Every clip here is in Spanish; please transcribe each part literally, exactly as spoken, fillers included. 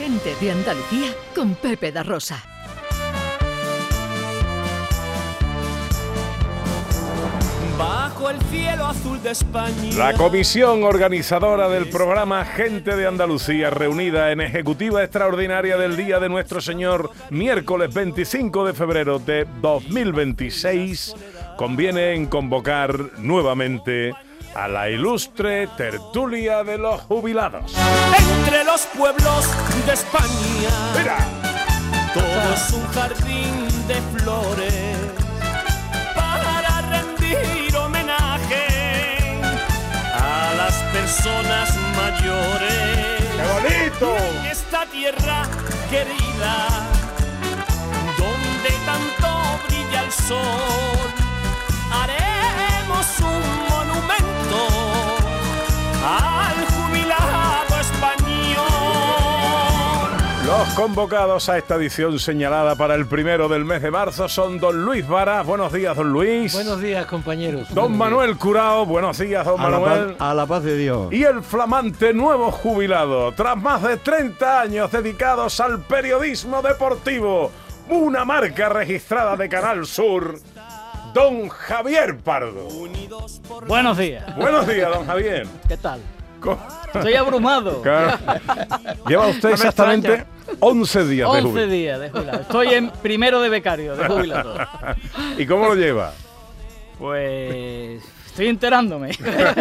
Gente de Andalucía con Pepe da Rosa. Bajo el cielo azul de España. La comisión organizadora del programa Gente de Andalucía, reunida en ejecutiva extraordinaria del Día de Nuestro Señor, miércoles veinticinco de febrero de dos mil veintiséis, conviene en convocar nuevamente a la ilustre tertulia de los jubilados. Entre los pueblos de España, ¡mira! todo es un jardín de flores para rendir homenaje a las personas mayores. ¡Qué bonito! En esta tierra querida, donde tanto brilla el sol, haremos un monumento al jubilado español. Los convocados a esta edición señalada para el primero del mes de marzo son don Luis Vara. Buenos días, don Luis. Buenos días, compañeros. Don Buenos Manuel días. Curao. Buenos días, don A la, Manuel. paz, a la paz de Dios. Y el flamante nuevo jubilado, tras más de treinta años dedicados al periodismo deportivo, una marca registrada de Canal Sur, don Javier Pardo. Buenos días. Buenos días, don Javier. ¿Qué tal? Co- Estoy abrumado. Claro. Lleva usted No me exactamente extraña. once días de once jubilado. días de jubilado. Estoy en primero de becario, de jubilado. ¿Y cómo lo lleva? Pues estoy enterándome.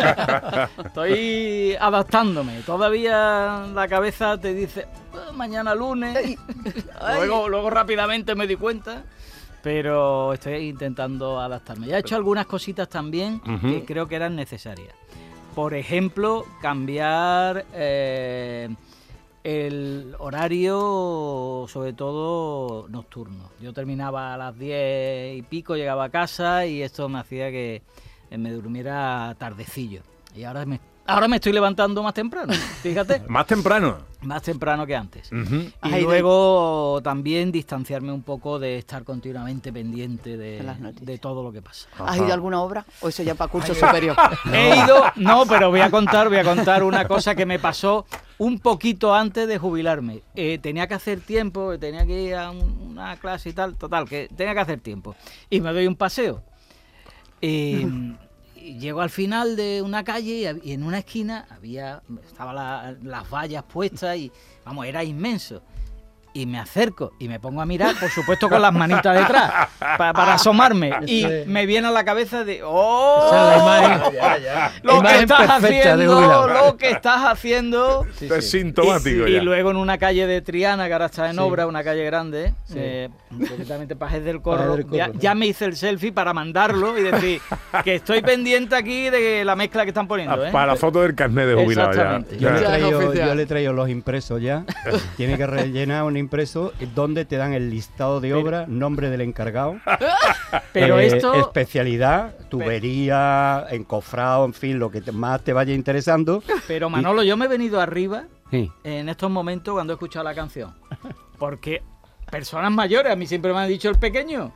Estoy adaptándome. Todavía la cabeza te dice, "Ah, mañana lunes". Luego, luego rápidamente me di cuenta. Pero estoy intentando adaptarme. Ya he hecho algunas cositas también Ujú. que creo que eran necesarias. Por ejemplo, cambiar eh, el horario, sobre todo nocturno. Yo terminaba a las diez y pico, llegaba a casa y esto me hacía que me durmiera tardecillo. Y ahora me, ahora me estoy levantando más temprano, fíjate. Más temprano. Más temprano que antes. Ujú. Y Ay, luego también distanciarme un poco de estar continuamente pendiente de, De las noticias. de todo lo que pasa. ¿Has ido a alguna obra o eso ya para curso superior? He ido, no, pero voy a contar, voy a contar una cosa que me pasó un poquito antes de jubilarme. Eh, tenía que hacer tiempo, tenía que ir a un- una clase y tal, total, que tenía que hacer tiempo. Y me doy un paseo. Eh, y llego al final de una calle y, hab- y en una esquina había, estaban la- las vallas puestas y, vamos, era inmenso. Y me acerco y me pongo a mirar, por supuesto con las manitas detrás, pa- para asomarme. Y Y me viene a la cabeza de, ¡oh! Esa es la imagen. Lo que Imagen estás perfecta de haciendo, jubilado. jubilado. lo que estás haciendo. Esto es sintomático y, ya. y luego en una calle de Triana, que ahora está en Sí. obra, una calle grande, Sí. eh, concretamente Pajes del Corro, Pajes del Corro, ya, ¿no? ya me hice el selfie para mandarlo y decir que estoy pendiente aquí de la mezcla que están poniendo. ¿eh? Para la foto del carnet de jubilado ya. Exactamente. Yo le, he Ya es traído, oficial. yo le he traído los impresos ya. Tiene que rellenar un impreso donde te dan el listado de obra, nombre del encargado, Pero eh, esto, especialidad, tubería, encofrado, en fin, lo que te- más te vaya interesando. pero Manolo, yo me he venido arriba Sí. en estos momentos cuando he escuchado la canción. Porque personas mayores, a mí siempre me han dicho el pequeño.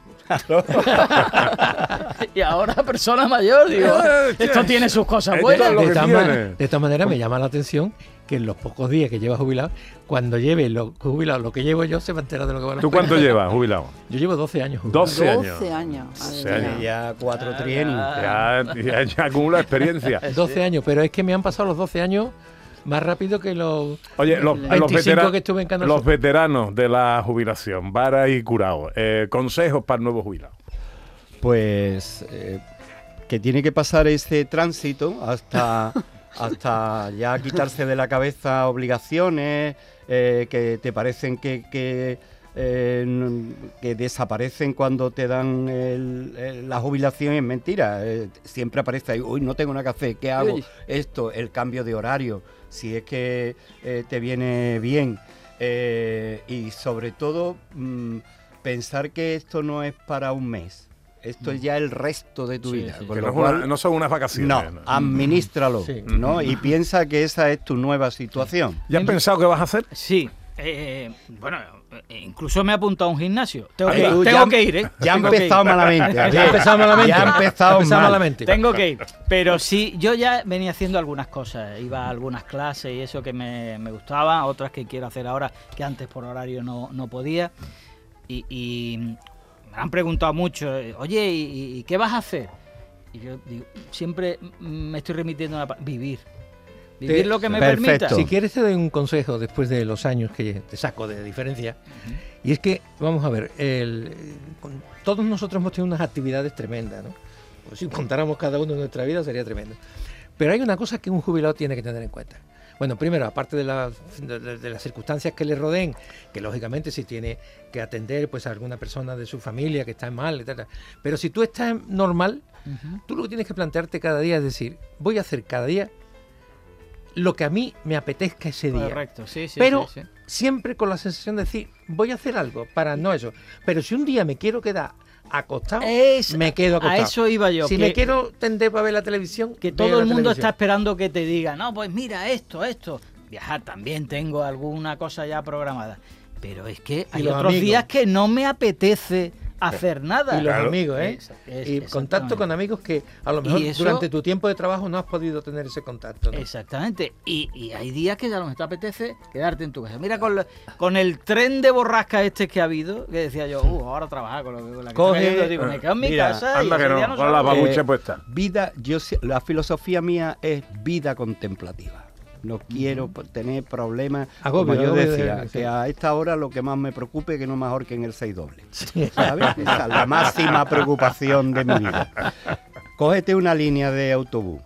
Y ahora persona mayor, digo, esto tiene sus cosas Esto buenas. es lo De que todas, tiene. man- de todas maneras, me llama la atención que en los pocos días que lleva jubilado, cuando lleve los jubilados lo que llevo yo, se va a enterar de lo que van a ¿Tú cuánto llevas, jubilado? Yo llevo doce años jubilado. doce años. doce años. madre doce mía. años. Tiene ya cuatro trienios. Ya, ya, ya acumula experiencia. doce años, pero es que me han pasado los doce años más rápido que los Oye, los, los, veinticinco vetera- que estuve en Canal los Sur. veteranos de la jubilación, Vara y Curao, eh, consejos para el nuevo jubilado. Pues eh, que tiene que pasar ese tránsito hasta, hasta ya quitarse de la cabeza obligaciones eh, que te parecen que, que, eh, n- que desaparecen cuando te dan el- el- la jubilación. Es mentira, eh, siempre aparece ahí, uy, no tengo nada que hacer, ¿qué hago? Uy. Esto, el cambio de horario, si es que eh, te viene bien. Eh, y sobre todo mm, pensar que esto no es para un mes. Esto es ya el resto de tu Sí, vida. sí. Con Que lo no, es una- cual, no son unas vacaciones. no, ¿no? administralo, Sí. ¿no? Y piensa que esa es tu nueva situación. ¿Ya has pensado qué vas a hacer? Sí, eh, bueno, incluso me he apuntado a un gimnasio. Tengo, Oye, que, tú tengo ya- que ir, ¿eh? Ya ha Tengo que ir. empezado malamente. Ya ha empezado malamente. Ya ha empezado, Ha empezado mal. malamente. Tengo que ir. Pero sí, yo ya venía haciendo algunas cosas. Iba a algunas clases y eso que me, me gustaba, otras que quiero hacer ahora que antes por horario no, no podía. Y, y me han preguntado mucho, eh, oye, ¿y, y qué vas a hacer? Y yo digo, siempre me estoy remitiendo a una pa- vivir. Vivir Te- lo que me Perfecto. permita. Si quieres te doy un consejo después de los años que te saco de diferencia. Y es que, vamos a ver, el- con- todos nosotros hemos tenido unas actividades tremendas, ¿no? Pues si contáramos cada uno de nuestra vida sería tremendo. Pero hay una cosa que un jubilado tiene que tener en cuenta. Bueno, primero, aparte de, la- de- de las circunstancias que le rodeen, que lógicamente si tiene que atender pues a alguna persona de su familia que está mal, etcétera. Pero si tú estás normal, Ujú. tú lo que tienes que plantearte cada día es decir, voy a hacer cada día lo que a mí me apetezca ese día. Correcto, sí, sí. Pero sí, sí. siempre con la sensación de decir, voy a hacer algo para no eso. Pero si un día me quiero quedar acostado, Es- me quedo acostado. A eso iba yo. si que, me quiero tender para ver la televisión, que veo todo la el mundo está televisión. esperando que te diga, no, pues mira esto, esto. Viajar también tengo alguna cosa ya programada. Pero es que Y hay los otros amigos. días que no me apetece hacer nada. Y los Claro. amigos, ¿eh? Es- es- y contacto con amigos que a lo mejor Y eso- durante tu tiempo de trabajo no has podido tener ese contacto, ¿no? Exactamente. Y, y hay días que ya no me te apetece quedarte en tu casa. Mira, con, lo- con el tren de borrasca este que ha habido, que decía yo, uh, ahora trabajar con, lo, con la que Coge- está cayendo", digo, me quedo en mi Mira, casa y Anda que ese día no, no con la salgo. babucha Eh, puesta. Vida, yo si- la filosofía mía es vida contemplativa. No quiero p- tener problemas. Agobio, Como yo agobio de- decía, sí. que a esta hora lo que más me preocupe es que no me ahorquen el seis doble. ¿Sabes? Esa es la máxima preocupación de mi vida. Cógete una línea de autobús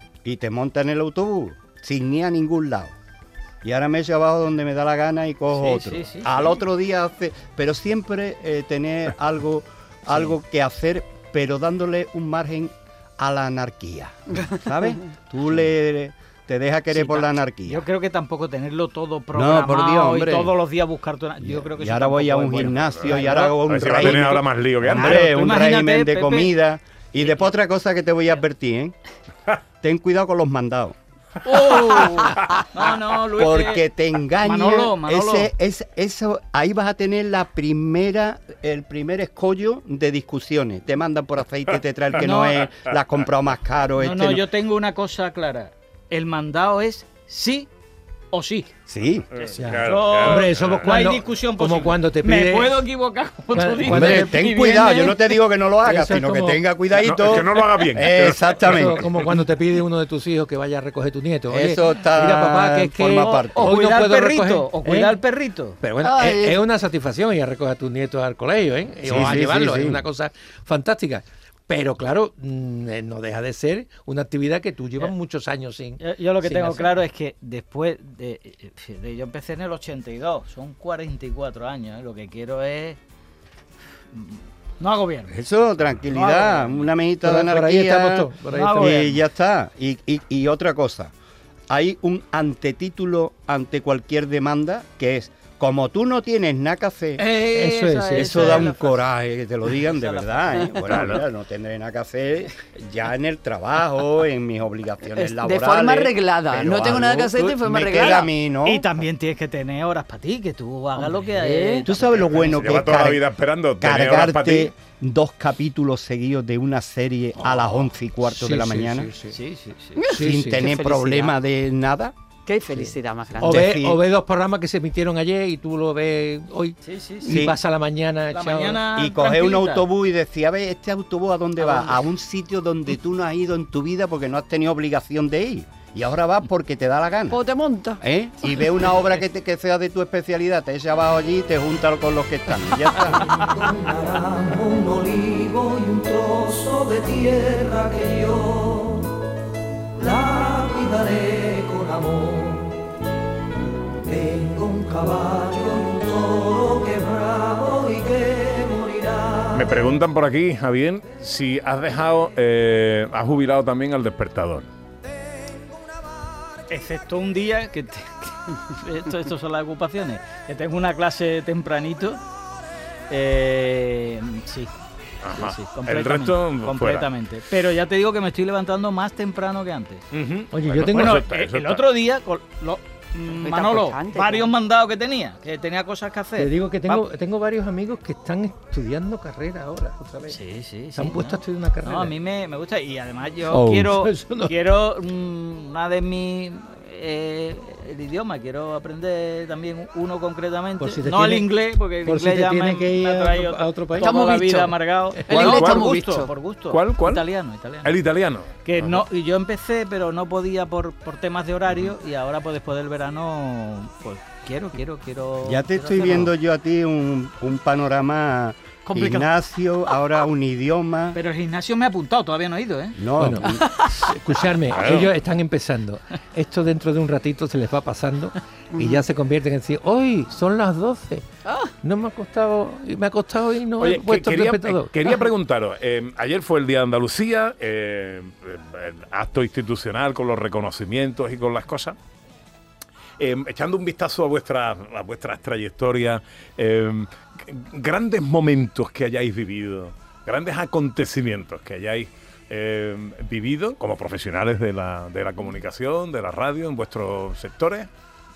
y te montas en el autobús sin ir a ningún lado. Y ahora me echo abajo donde me da la gana y cojo Sí, otro. sí, sí, Al sí. otro día hace. Pero siempre eh, tener algo, algo que hacer, pero dándole un margen a la anarquía. ¿Sabes? Tú le te dejas querer Sí, por la tam- anarquía. Yo creo que tampoco tenerlo todo programado por Dios, hombre. y todos los días buscar tu... Yo creo que y eso ahora voy a tampoco un es bueno. gimnasio y Claro. ahora hago A un ver si va a tener régimen, ahora más lío que antes. hombre, Claro, tú un imagínate, régimen de Pepe. comida. Y después otra cosa que te voy a advertir, ¿eh? Ten cuidado con los mandados. ¡Oh! No, no, Luis. Porque te engaña. Manolo, Manolo. Ese, es, eso, ahí vas a tener la primera, el primer escollo de discusiones. Te mandan por aceite y te trae el que no, No. es, la has comprado más caro. No, este no, yo tengo una cosa clara. El mandado es sí o sí. Sí. Ya. Claro, No, claro, Hombre, eso claro. No hay Cuando- discusión como posible. cuando te Me pide- puedo equivocar, como Cuando- tú dices. cuando Hombre, te- ten y cuidado, viene- yo no te digo que no lo hagas, Eso es sino que como- tenga cuidadito. No, es que no lo haga bien. Exactamente. Eso, como cuando te pide uno de tus hijos que vaya a recoger tu nieto. Oye, Eso está- mira, papá, que es que forma hoy parte. O no cuidar al puedo perrito, recoger, o cuidar ¿eh? al perrito. Pero bueno, Ay. es, es una satisfacción ir a recoger a tus nietos al colegio, ¿eh? Sí, o a sí, llevarlos, sí, sí. es una cosa fantástica. Pero claro, mm, eh, no deja de ser una actividad que tú llevas Ya. muchos años sin. Yo, yo lo que sin tengo hacer. claro es que después de, de- yo empecé en el ochenta y dos, son cuarenta y cuatro años, ¿eh? Lo que quiero es no agobiarme. Eso, tranquilidad, No, una medita Por, de por ahí anarquía. estamos todos. Por ahí No, estamos. bueno. Y ya está. Y, y- y otra cosa, hay un antetítulo ante cualquier demanda que es, como tú no tienes nada que hacer, Eso es, Esa- sí. eso esa da es la un frase. coraje que te lo digan de Esa es la verdad. ¿eh? Bueno, mira, no tendré nada que hacer ya en el trabajo, en mis obligaciones Es de laborales. forma reglada, pero no tengo nada que algo, hacer de tú- forma me reglada. queda a mí, ¿no? Y también tienes que tener horas para ti, que tú hagas lo que Hombre. hay. Tú sabes lo bueno que Lleva es toda la car- vida esperando tener horas para ti. cargarte dos capítulos seguidos de una serie a las once y cuarto Sí, de la sí, mañana sí, sí. Sí, sí, sí. Sí, sin sí. tener Qué problema de nada. Qué felicidad más grande. O ve, decir- o ve dos programas que se emitieron ayer y tú lo ves hoy Sí, sí, y sí. Sí. pasa la mañana. La echado- mañana Y coger un tranquilita. autobús y decir, a ver, ¿este autobús a dónde ¿A va? dónde? A un sitio donde tú no has ido en tu vida porque no has tenido obligación de ir. Y ahora vas porque te da la gana. O te monta. ¿Eh? Y ve una obra que, te, que sea de tu especialidad, te echas abajo allí y te juntas con los que están. Y ya está. Un olivo y un trozo de tierra que yo la cuidaré con amor. Tengo un caballo y un toro que es bravo y que morirá. Me preguntan por aquí, Javier, si has dejado, eh, has jubilado también al despertador. Excepto un día que, te- que esto, esto son las ocupaciones, que tengo una clase tempranito. Eh, sí. Ajá. Sí, sí, El completamente, resto, fuera. completamente. Pero ya te digo que me estoy levantando más temprano que antes. Ujú. Oye, yo Bueno, tengo- eso Bueno, está, eh, eso el está. otro día, con- lo- mm, Está Manolo, importante, varios ¿no? mandados que tenía, que tenía cosas que hacer. Te digo que tengo, Va- tengo varios amigos que están estudiando carrera ahora, otra vez. Sí, sí, Se han sí, puesto ¿no? a estudiar una carrera. No, a mí me, me gusta y además yo Oh. quiero, Eso no- quiero mm, una de mis eh, el idioma, quiero aprender también uno concretamente, Por si te no el tiene- inglés, porque el por si inglés te ya tiene me, que ir me ha a traído otro- a otro país. toda Está muy la bicho. vida amargado. El No, inglés está por muy gusto, bicho. por gusto. ¿Cuál, cuál? Italiano, italiano. El italiano. Que no, y yo empecé, pero no podía por, por temas de horario y ahora pues después del verano pues quiero, quiero, quiero. Ya te quiero estoy hacerlo. viendo yo a ti un, un panorama Complicado. gimnasio, ahora un idioma. Pero el gimnasio me ha apuntado, todavía no he ido, ¿eh? No, Bueno, escucharme, Claro. ellos están empezando. Esto dentro de un ratito se les va pasando y ya se convierten en decir, hoy son las doce. No me ha costado, me ha costado y no Oye, he que- puesto el quería, despertador. eh, quería preguntaros, eh, ayer fue el Día de Andalucía, eh, eh, acto institucional con los reconocimientos y con las cosas. Eh, echando un vistazo a vuestras a vuestras trayectorias, eh, grandes momentos que hayáis vivido, grandes acontecimientos que hayáis eh, vivido como profesionales de la, de la comunicación, de la radio, en vuestros sectores.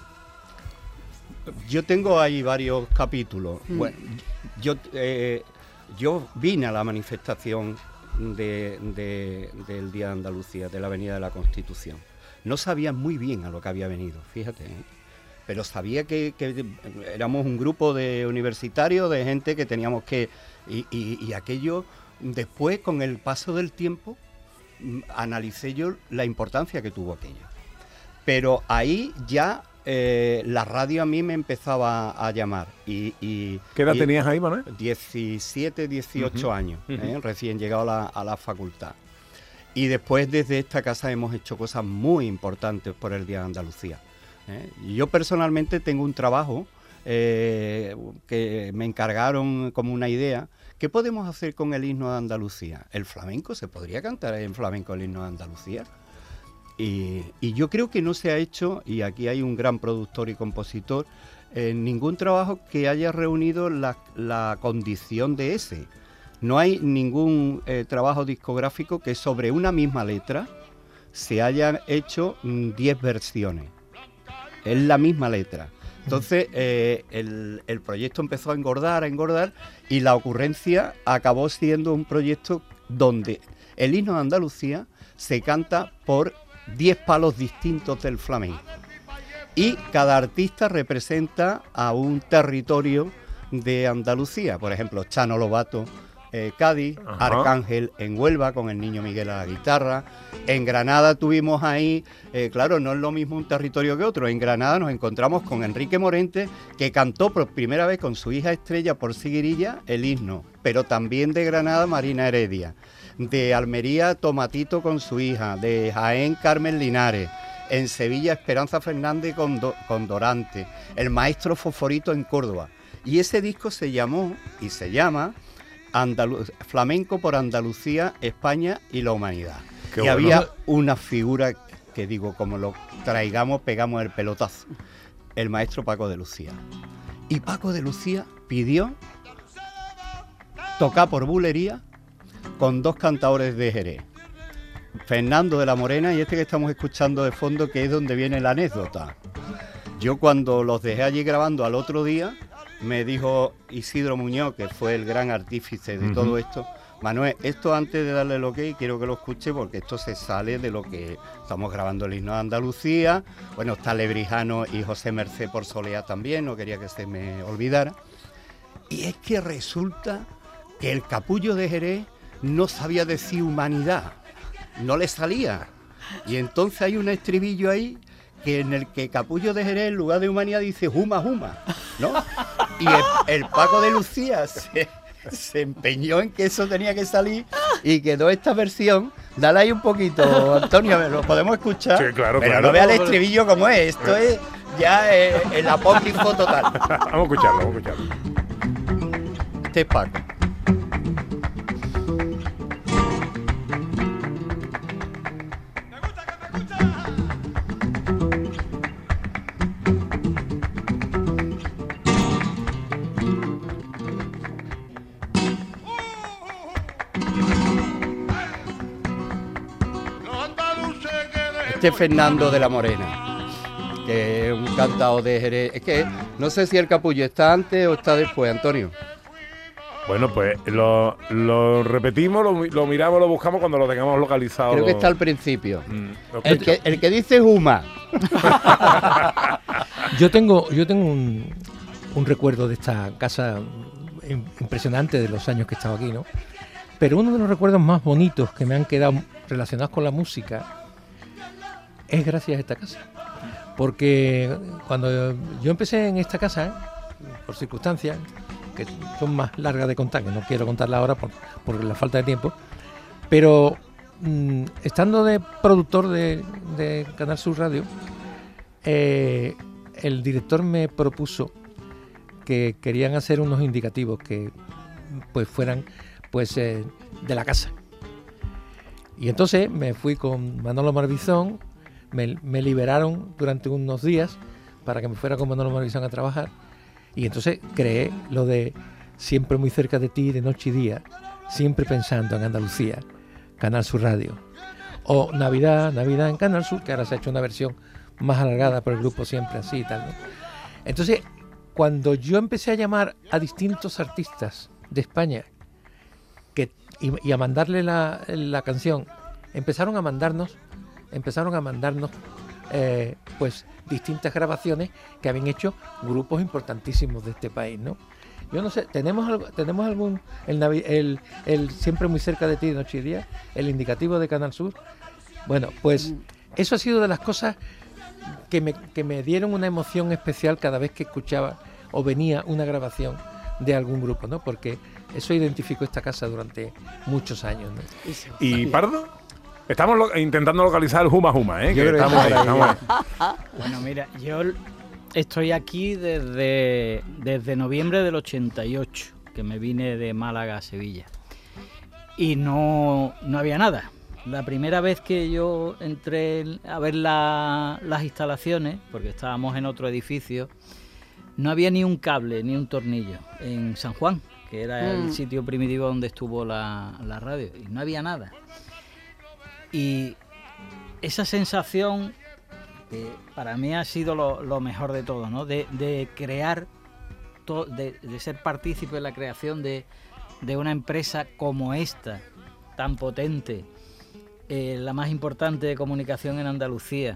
yo tengo ahí varios capítulos. Mm. Bueno, yo, eh, yo vine a la manifestación de- de- del Día de Andalucía, de la Avenida de la Constitución. No sabía muy bien a lo que había venido, fíjate, ¿eh? Pero sabía que, que éramos un grupo de universitarios, de gente que teníamos que... Y, y- y aquello, después, con el paso del tiempo, mm, analicé yo la importancia que tuvo aquello. Pero ahí ya eh, la radio a mí me empezaba a llamar. Y, y- ¿Qué edad y- tenías ahí, Manuel? diecisiete, dieciocho Ujú, años, ujú. ¿eh? Recién llegado a la, a la facultad. Y después desde esta casa hemos hecho cosas muy importantes por el Día de Andalucía, ¿eh? Y yo personalmente tengo un trabajo eh, que me encargaron como una idea. ¿Qué podemos hacer con el himno de Andalucía? ¿El flamenco? ¿Se podría cantar en flamenco el himno de Andalucía? Y, y yo creo que no se ha hecho, y aquí hay un gran productor y compositor, eh, ningún trabajo que haya reunido la, la condición de ese. No hay ningún eh, trabajo discográfico que sobre una misma letra se hayan hecho diez versiones. Es la misma letra. Entonces eh, el, el proyecto empezó a engordar, a engordar, y la ocurrencia acabó siendo un proyecto donde el himno de Andalucía se canta por diez palos distintos del flamenco. Y cada artista representa a un territorio de Andalucía. Por ejemplo, Chano Lobato, eh, Cádiz, Ajá. Arcángel en Huelva con el Niño Miguel a la guitarra. En Granada tuvimos ahí, eh, claro, no es lo mismo un territorio que otro. En Granada nos encontramos con Enrique Morente, que cantó por primera vez con su hija Estrella por Siguirilla el himno, pero también de Granada Marina Heredia, de Almería Tomatito con su hija, de Jaén Carmen Linares, en Sevilla Esperanza Fernández con, Do- con Dorante, el maestro Fosforito en Córdoba. Y ese disco se llamó y se llama Andalu- Flamenco por Andalucía, España y la Humanidad. Qué y bueno. había una figura que digo, como lo traigamos, pegamos el pelotazo, el maestro Paco de Lucía. Y Paco de Lucía pidió tocar por bulería con dos cantadores de Jerez, Fernando de la Morena y este que estamos escuchando de fondo, que es donde viene la anécdota. Yo cuando los dejé allí grabando al otro día, me dijo Isidro Muñoz, que fue el gran artífice de Ujú. todo esto: Manuel, esto antes de darle el ok, quiero que lo escuche porque esto se sale de lo que estamos grabando el himno de Andalucía. Bueno, está Lebrijano y José Mercé por Soleá también, no quería que se me olvidara. Y es que resulta que el capullo de Jerez no sabía decir humanidad, no le salía. Y entonces hay un estribillo ahí que en el que Capullo de Jerez en lugar de humanidad dice juma, juma, ¿no? Y el, el Paco de Lucía se, se empeñó en que eso tenía que salir y quedó esta versión. Dale ahí un poquito, Antonio, ¿lo podemos escuchar? Sí, claro, Pero claro. no vea el estribillo como es, esto es ya eh, el apócrifo total. Vamos a escucharlo, vamos a escucharlo. Este es Paco. Este es Fernando de la Morena, que es un cantao de Jerez. Es que no sé si el capullo está antes o está después, Antonio. Bueno, pues lo, lo repetimos, lo, lo miramos, lo buscamos cuando lo tengamos localizado. Creo que está al principio. Mm, El que, el que dice Juma. Yo tengo, yo tengo un, un recuerdo de esta casa im- impresionante de los años que he estado aquí, ¿no? Pero uno de los recuerdos más bonitos que me han quedado relacionados con la música es gracias a esta casa. Porque cuando yo empecé en esta casa, por circunstancias que son más largas de contar, que no quiero contarla ahora por, por la falta de tiempo, pero mmm, estando de productor de, de Canal Sur Radio, eh, el director me propuso que querían hacer unos indicativos que pues fueran pues eh, de la casa. Y entonces me fui con Manolo Marbizón, me, me liberaron durante unos días para que me fuera con Manolo Marbizón a trabajar. Y entonces creé lo de siempre muy cerca de ti, de noche y día, siempre pensando en Andalucía, Canal Sur Radio. O Navidad, Navidad en Canal Sur, que ahora se ha hecho una versión más alargada por el grupo Siempre Así y tal, ¿no? Entonces, cuando yo empecé a llamar a distintos artistas de España que, y, y a mandarle la, la canción, empezaron a mandarnos, empezaron a mandarnos eh, pues distintas grabaciones que habían hecho grupos importantísimos de este país, ¿no? Yo no sé, tenemos algo, tenemos algún el, Navi, el, el siempre muy cerca de ti de noche y día, el indicativo de Canal Sur. Bueno, pues eso ha sido de las cosas que me, que me dieron una emoción especial cada vez que escuchaba o venía una grabación de algún grupo, ¿no? Porque eso identificó esta casa durante muchos años, ¿no? ¿Y Pardo? Estamos lo- intentando localizar el Juma Juma, ¿eh? Yo Que creo que estamos ahí, está estamos ahí. Bueno, mira, yo estoy aquí desde, desde noviembre del ochenta y ocho, que me vine de Málaga a Sevilla. Y no, no había nada. La primera vez que yo entré a ver la- las instalaciones, porque estábamos en otro edificio, no había ni un cable, ni un tornillo en San Juan, que era Mm. el sitio primitivo donde estuvo la, la radio, y no había nada. Y esa sensación, que para mí ha sido lo, lo mejor de todo, ¿no? De, de crear, to- de, de ser partícipe en la creación de, de una empresa como esta, tan potente, eh, la más importante de comunicación en Andalucía.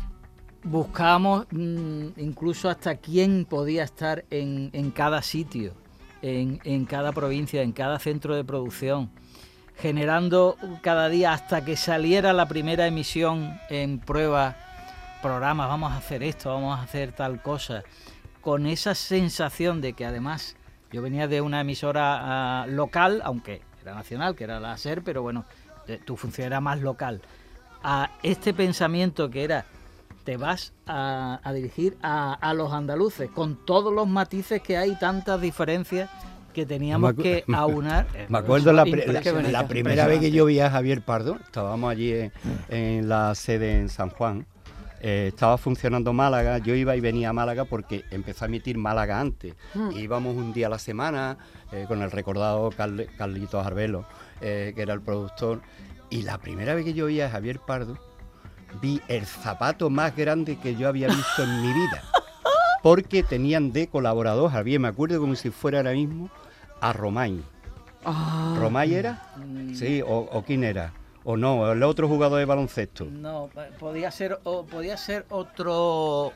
Buscábamos mmm, incluso hasta quién podía estar en, en cada sitio, en, en cada provincia, en cada centro de producción, generando cada día hasta que saliera la primera emisión en prueba, programas, vamos a hacer esto, vamos a hacer tal cosa, con esa sensación de que además yo venía de una emisora uh, local, aunque era nacional, que era la SER, pero bueno, eh, tu función era más local, a este pensamiento que era, te vas a, a dirigir a, a los andaluces, con todos los matices que hay, tantas diferencias que teníamos Me acu- que aunar. Me acuerdo la, pri- la- Impresionante. la primera vez que yo vi a Javier Pardo, estábamos allí en, en la sede en San Juan, eh, estaba funcionando Málaga, yo iba y venía a Málaga porque empezó a emitir Málaga antes. Mm. Íbamos un día a la semana eh, con el recordado Carl- Carlitos Arbelo, eh, que era el productor, y la primera vez que yo vi a Javier Pardo, vi el zapato más grande que yo había visto en mi vida, porque tenían de colaborador, Javier, me acuerdo como si fuera ahora mismo, a Romay. Ah. ¿Romay era? Mm, Sí, o, o quién era, o no, el otro jugador de baloncesto. No, pa- podía ser o podía ser otro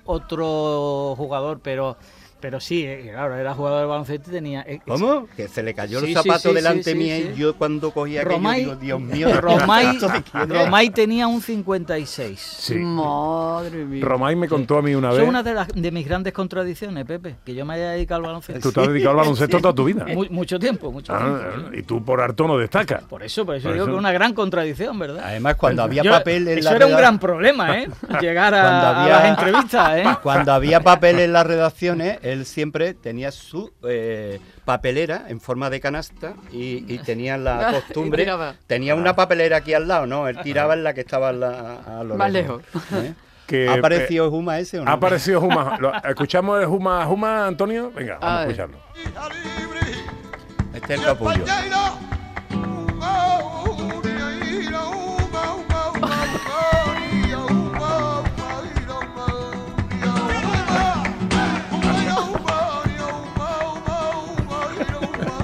otro jugador, pero pero sí, eh, claro, era jugador de baloncesto y tenía eh, ¿Cómo? Que se le cayó Sí, el sí, zapato sí, delante sí, mía sí, y sí. yo cuando cogí aquello Romay, digo, Dios mío. Romay, ¿esto de quién es? Romay tenía un cincuenta y seis. Sí. Madre mía. Romay me contó a mí una Eso vez. es una de, las, de mis grandes contradicciones, Pepe, que yo me haya dedicado al baloncesto. Tú te has dedicado al baloncesto toda tu vida. Mu- mucho tiempo, mucho Ah, tiempo. y tú por harto no destacas. Por eso, por eso Por digo eso. que es una gran contradicción, ¿verdad? Además, cuando había Yo- papel en eso la era un redacción- gran problema, ¿eh? Llegar Cuando a, a había- las entrevistas, ¿eh? Cuando había papel en las redacciones, él siempre tenía su eh, papelera en forma de canasta y, y tenía la Y costumbre. tiraba. Tenía una papelera aquí al lado, ¿no? Él tiraba en la que estaba en la- a lo Más lejos. ¿Eh? Que, ¿Ha aparecido Juma ese o no? Ha aparecido Juma. ¿Lo- ¿Escuchamos el Juma Juma, Antonio? Venga, vamos A a ver. escucharlo. Este es el capullo.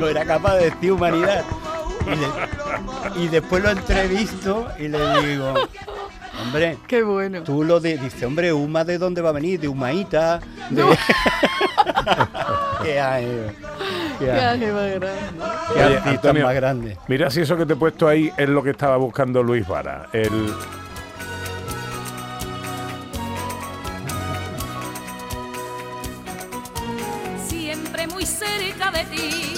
no era capaz de decir humanidad. Y, le- y después lo entrevisto y le digo, hombre, Qué bueno. tú lo de, dice, hombre, Uma, ¿de dónde va a venir? De Humaíta. De... ¿Qué hay? ¿Qué Qué hay? ángel más grande. ¿Qué Oye, artista Antonio, más grande? Mira si eso que te he puesto ahí es lo que estaba buscando Luis Vara. El... Siempre muy cerca de ti,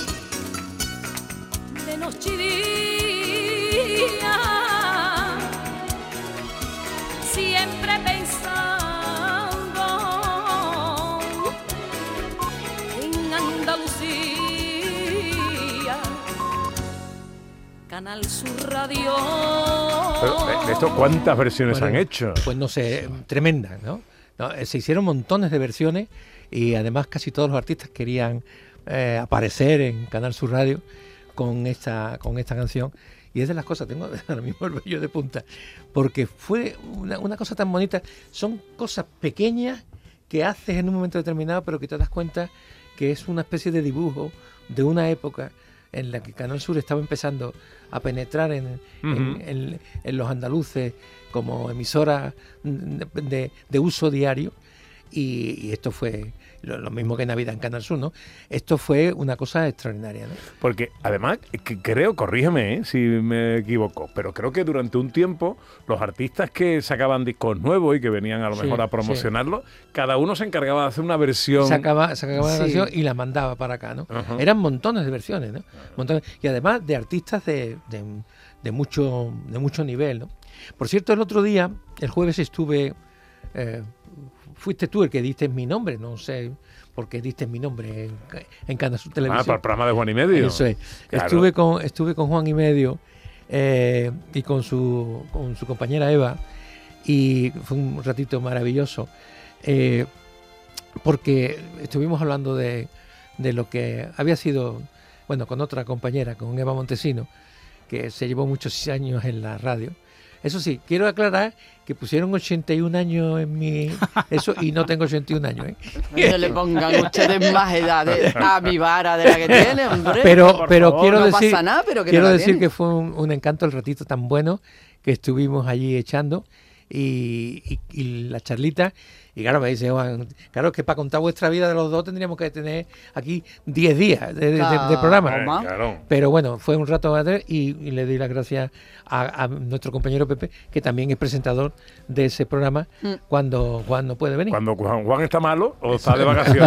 de noche y día, siempre pensando en Andalucía, Canal Sur Radio. Pero, de- de esto, ¿cuántas versiones Bueno, han hecho? Pues no sé, tremendas, ¿no? No, eh, se hicieron montones de versiones y además casi todos los artistas querían eh, aparecer en Canal Sur Radio con esta, con esta canción. Y es de las cosas, tengo ahora mismo el vello de punta, porque fue una, una cosa tan bonita. Son cosas pequeñas que haces en un momento determinado, pero que te das cuenta que es una especie de dibujo de una época en la que Canal Sur estaba empezando a penetrar en, en- Ujú. en- en los andaluces como emisora de, de uso diario. Y, y esto fue lo, lo mismo que Navidad en Canal Sur, ¿no? Esto fue una cosa extraordinaria, ¿no? Porque además, que creo, corrígeme ¿eh? si me equivoco, pero creo que durante un tiempo los artistas que sacaban discos nuevos y que venían a lo Sí, mejor a sí. promocionarlos, cada uno se encargaba de hacer una versión. Sacaba, sacaba la Sí. canción y la mandaba para acá, ¿no? Ajá. Eran montones de versiones, ¿no? Montones. Y además de artistas de, de, de mucho, de mucho nivel, ¿no? Por cierto, el otro día, el jueves estuve... eh, fuiste tú el que diste mi nombre, no sé por qué diste mi nombre en, en Canal Sur Ah, Televisión. para el programa de Juan y Medio. Eso es. Claro. Estuve con estuve con Juan y Medio eh, y con su con su compañera Eva y fue un ratito maravilloso eh, porque estuvimos hablando de, de lo que había sido, bueno, con otra compañera, con Eva Montesino, que se llevó muchos años en la radio. Eso sí, quiero aclarar que pusieron ochenta y un años en mi... Eso, y no tengo ochenta y un años, ¿eh? No le pongan ustedes más edades a mi vara de la que tiene, hombre. Pero, por pero favor, quiero no decir, pasa nada, pero que quiero no la decir tiene. que fue un, un encanto el ratito tan bueno que estuvimos allí echando y, y- y la charlita. Y claro, me dice Juan, claro, es que para contar vuestra vida de los dos tendríamos que tener aquí diez días de, de- de- de programa. Eh, Toma. claro. Pero bueno, fue un rato madre y, y le doy las gracias a, a nuestro compañero Pepe, que también es presentador de ese programa Mm. cuando Juan no puede venir. Cuando Juan, Juan está malo o está de vacaciones.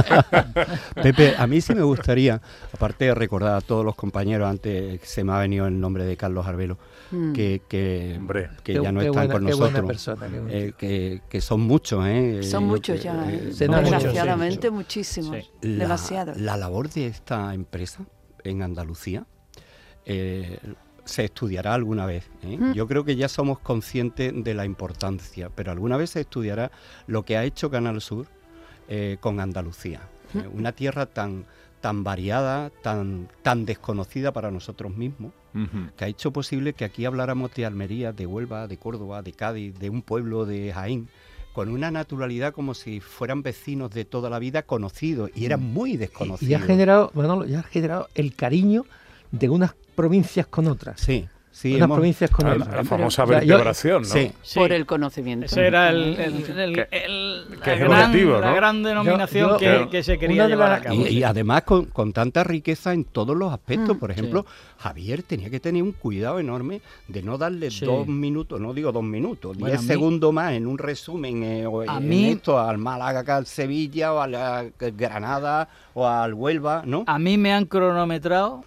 Pepe, a mí sí me gustaría, aparte de recordar a todos los compañeros, antes se me ha venido el nombre de Carlos Arbelo, Mm. que, que, Hombre. que Qué- ya no qué están buena- con qué buena nosotros. persona, qué buena. Eh, que, que son muchos, ¿eh? Son Yo muchos que- ya, ¿eh? Se nos mucho, Desgraciadamente sí. muchísimos. Sí. La- Demasiado. La labor de esta empresa en Andalucía eh, se estudiará alguna vez. ¿eh? Mm. Yo creo que ya somos conscientes de la importancia, pero alguna vez se estudiará lo que ha hecho Canal Sur eh, con Andalucía. Mm. Eh, una tierra tan, tan variada, tan, tan desconocida para nosotros mismos, Ujú. que ha hecho posible que aquí habláramos de Almería, de Huelva, de Córdoba, de Cádiz, de un pueblo de Jaén, con una naturalidad como si fueran vecinos de toda la vida conocidos, y eran muy Y, desconocidos. y ha generado, Manolo, ya ha generado el cariño de unas provincias con otras. Sí, sí, unas hemos- provincias con La, otras. la famosa O sea, yo- vertebración, ¿no? sí. Sí. Por el conocimiento. Ese era el, el- el- Que- el- que la, es el gran, objetivo, la ¿no? gran denominación Yo- yo- que, Claro. que se Una quería de llevar las- a cabo. Y, sí. y además con, con tanta riqueza en todos los aspectos. Mm, Por ejemplo, Javier tenía que tener un cuidado enorme de no darle Sí. dos minutos, no digo dos minutos, Bueno, diez a mí- segundos más en un resumen eh, o A en mí- esto, al Málaga, al Sevilla, o a la Granada, o al Huelva, ¿no? A mí me han cronometrado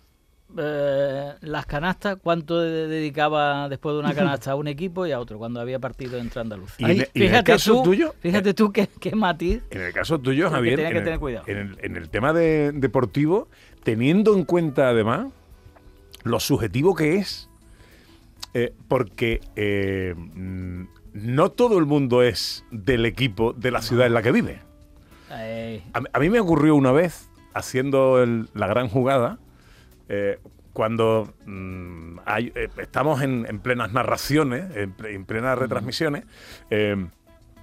eh, las canastas, cuánto de- dedicaba después de una canasta a un equipo y a otro, cuando había partido entre Andalucía. Y en- y en el fíjate caso tú, tuyo, fíjate tú qué, qué matiz. En el caso tuyo, Porque Javier, tenía que en, el, tener cuidado. en el- en el tema de, deportivo, teniendo en cuenta además lo subjetivo que es, eh, porque eh, mm, no todo el mundo es del equipo de la ciudad en la que vive. Eh, A, mí- a mí me ocurrió una vez, haciendo el- la gran jugada, eh, cuando mm, hay- eh, estamos en, en plenas narraciones, en, ple- en plenas retransmisiones, eh,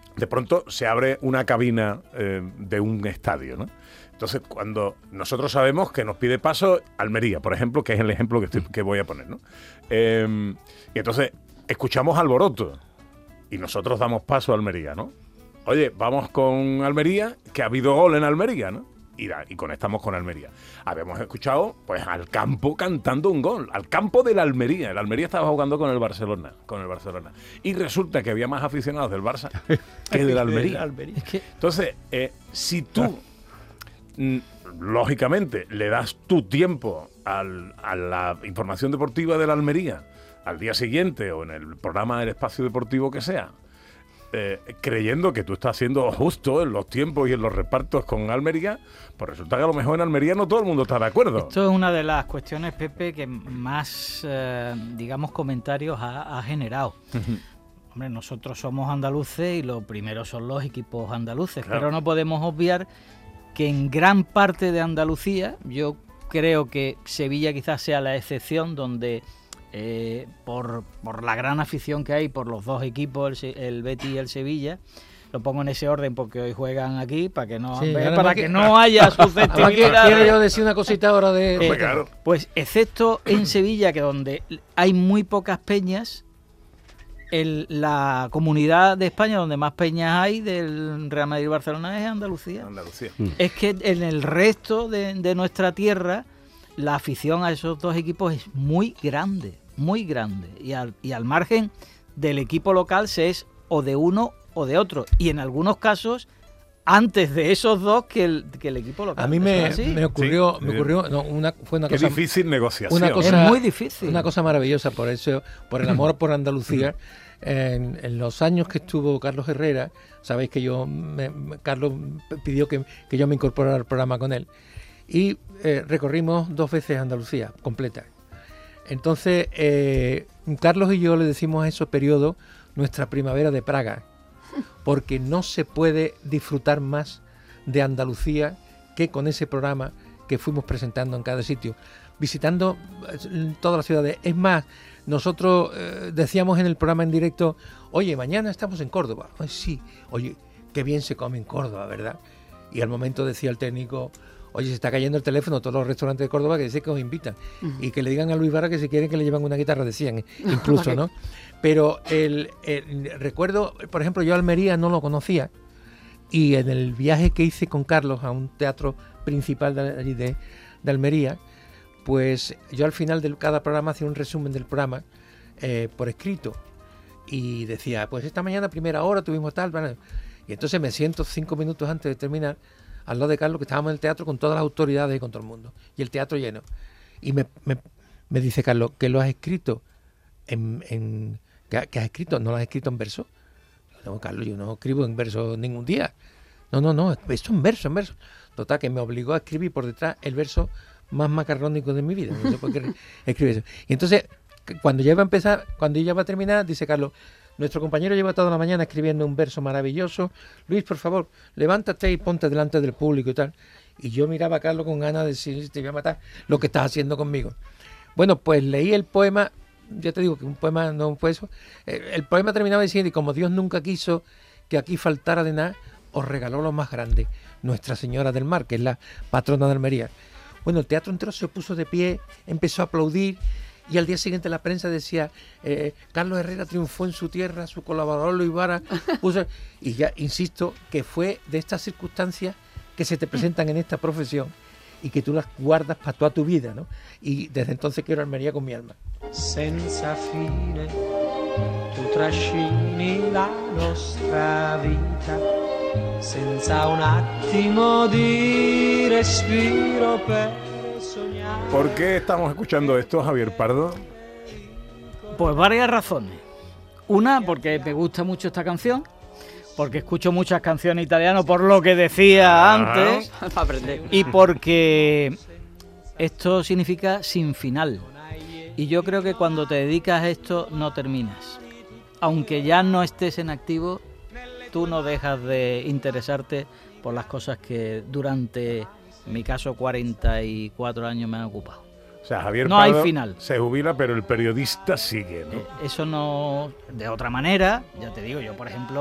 de pronto se abre una cabina eh, de un estadio, ¿no? Entonces, cuando nosotros sabemos que nos pide paso Almería, por ejemplo, que es el ejemplo que, estoy, que voy a poner, ¿no? Eh, y entonces escuchamos alboroto y nosotros damos paso a Almería, ¿no? Oye, vamos con Almería, que ha habido gol en Almería, ¿no? Y, da, y conectamos con Almería. Habíamos escuchado, pues, al campo cantando un gol, al campo de la Almería. El Almería estaba jugando con el Barcelona, con el Barcelona. Y resulta que había más aficionados del Barça que del Almería. Es que Entonces, eh, si tú, mm, lógicamente, le das tu tiempo al, a la información deportiva de la Almería al día siguiente o en el programa del espacio deportivo que sea, Eh, creyendo que tú estás siendo justo en los tiempos y en los repartos con Almería, pues resulta que a lo mejor en Almería no todo el mundo está de acuerdo. Esto es una de las cuestiones, Pepe, que más, eh, digamos, comentarios ha, ha generado. Hombre, nosotros somos andaluces y lo primero son los equipos andaluces, Claro. pero no podemos obviar que en gran parte de Andalucía, yo creo que Sevilla quizás sea la excepción, donde eh, por, por la gran afición que hay por los dos equipos, el, Se- el Betis y el Sevilla, lo pongo en ese orden porque hoy juegan aquí, para que no, Sí, para además que que- no haya Además que susceptibilidades. quiero yo decir una cosita ahora de... Eh, Hombre, claro. Pues excepto en Sevilla, que donde hay muy pocas peñas, el, la comunidad de España donde más peñas hay del Real Madrid y Barcelona es Andalucía. Andalucía. Es que en el resto de, de nuestra tierra la afición a esos dos equipos es muy grande, muy grande. Y al, y al margen del equipo local se es o de uno o de otro. Y en algunos casos antes de esos dos que el, que el equipo local. A mí Eso me, es así. me ocurrió, Sí. me ocurrió no, una, fue una Qué cosa, difícil negociación. una cosa- Es muy difícil. una cosa maravillosa, por eso, por el amor por Andalucía. En, en los años que estuvo Carlos Herrera, sabéis que yo, me- me- Carlos pidió que, que yo me incorporara al programa con él, y eh, recorrimos dos veces Andalucía completa. Entonces, eh, Carlos y yo le decimos a esos periodos nuestra primavera de Praga, porque no se puede disfrutar más de Andalucía que con ese programa que fuimos presentando en cada sitio, visitando eh, todas las ciudades. Es más, nosotros eh, decíamos en el programa en directo, oye, mañana estamos en Córdoba. Pues sí, oye, qué bien se come en Córdoba, ¿verdad? Y al momento decía el técnico, oye, se está cayendo el teléfono, todos los restaurantes de Córdoba que dicen que os invitan. Ujú. Y que le digan a Luis Vara que si quieren que le llevan una guitarra de cien, incluso, ¿no? Pero el, el- recuerdo, por ejemplo, yo Almería no lo conocía, y en el viaje que hice con Carlos a un teatro principal de, allí de, de Almería, pues yo al final de cada programa hacía un resumen del programa eh, por escrito, y decía, pues esta mañana primera hora tuvimos tal, tal, y entonces me siento cinco minutos antes de terminar al lado de Carlos, que estábamos en el teatro con todas las autoridades y con todo el mundo, y el teatro lleno, y me, me, me dice Carlos, ¿que lo has escrito en, en que, que has escrito? ¿No lo has escrito en verso? No, Carlos, yo no escribo en verso ningún día. No, no, no, esto en verso, en verso. Total, que me obligó a escribir por detrás el verso más macarrónico de mi vida. No sé por qué escribir eso. Y entonces, c- cuando ya iba a empezar, cuando ya va a terminar, dice Carlos, nuestro compañero lleva toda la mañana escribiendo un verso maravilloso. Luis, por favor, levántate y ponte delante del público y tal. Y yo miraba a Carlos con ganas de decir, te voy a matar lo que estás haciendo conmigo. Bueno, pues leí el poema. Ya te digo que un poema no fue eso. Eh, el poema terminaba diciendo, y como Dios nunca quiso que aquí faltara de nada, os regaló lo más grande, Nuestra Señora del Mar, que es la patrona de Almería. Bueno, el teatro entero se puso de pie, empezó a aplaudir, y al día siguiente la prensa decía, eh, Carlos Herrera triunfó en su tierra, su colaborador Luis Vara puso... Y ya, insisto, que fue de estas circunstancias que se te presentan en esta profesión y que tú las guardas para toda tu vida, ¿no? Y desde entonces quiero Almería con mi alma. Senza fine tu trascini la nostra vita, senza un attimo di respiro per sognare. ¿Por qué estamos escuchando esto, Javier Pardo? Pues varias razones. Una, porque me gusta mucho esta canción, porque escucho muchas canciones italianas, por lo que decía Ajá. antes, Para aprender. y porque esto significa sin final. Y yo creo que cuando te dedicas a esto no terminas. Aunque ya no estés en activo, tú no dejas de interesarte por las cosas que durante, en mi caso, cuarenta y cuatro años me han ocupado. O sea, Javier No hay Pardo final. se jubila, pero el periodista sigue, ¿no? Eh, Eso no, de otra manera, ya te digo, yo por ejemplo, me-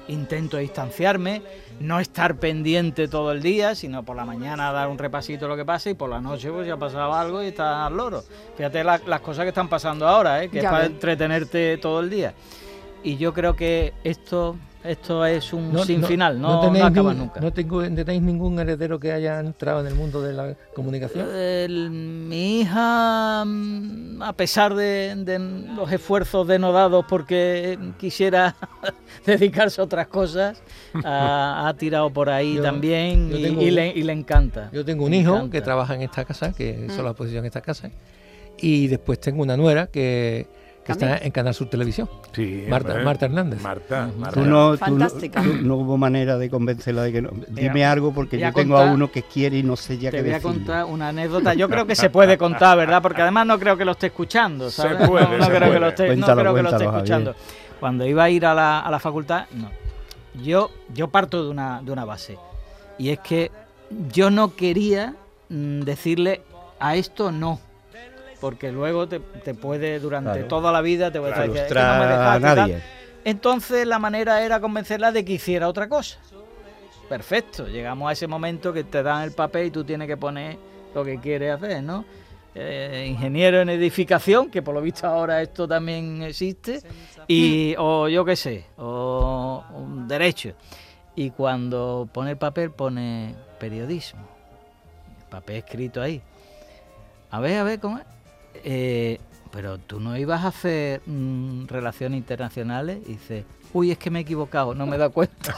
intento distanciarme, no estar pendiente todo el día, sino por la mañana dar un repasito a lo que pasa y por la noche pues ya pasaba algo y está al loro. Fíjate la, las cosas que están pasando ahora, ¿eh? Que Ya es para ves. entretenerte todo el día. Y yo creo que esto esto es un No- sin no- final, no, no, tenéis acaba ningún- nunca. ¿No tengo- no tenéis ningún heredero que haya entrado en el mundo de la comunicación? El- mi hija, mm, a pesar de, de los esfuerzos denodados porque quisiera dedicarse a otras cosas, ha, ha tirado por ahí Yo- también yo y, tengo y un- le, y le encanta. Yo tengo un Le hijo encanta. que trabaja en esta casa, que hizo Mm. la oposición en esta casa, y después tengo una nuera que, que está También. en Canal Sur Televisión, Sí, Marta, hombre. Marta Hernández. Marta, Ujú. Marta. Tú no, tú no- Fantástica. tú- no hubo manera de convencerla de que no. Dime Mira, algo porque voy yo a tengo contar- a uno que quiere y no sé ya Te qué voy a decirle. contar una anécdota. Yo creo que se puede contar, ¿verdad? Porque además no creo que lo esté escuchando, Se ¿sabes? puede, no no se creo puede. que lo esté, no Cuéntalo, creo que lo esté cuéntalo, escuchando. Cuando iba a ir a la, a la facultad, no. Yo, yo parto de una, de una base. Y es que yo no quería mm, decirle a esto no. Porque luego te, te puede, durante Claro. toda la vida, te voy a Claro, decir que, es que no me frustrar a dejaste y tal. nadie. Entonces la manera era convencerla de que hiciera otra cosa. Perfecto, llegamos a ese momento que te dan el papel y tú tienes que poner lo que quieres hacer, ¿no? Eh, ingeniero en edificación, que por lo visto ahora esto también existe, y o yo qué sé, o un derecho. Y cuando pone el papel pone periodismo, el papel escrito ahí. A ver, a ver, ¿cómo es? Eh, pero tú no ibas a hacer mm, relaciones internacionales, y dice, uy, es que me he equivocado, no me he dado cuenta.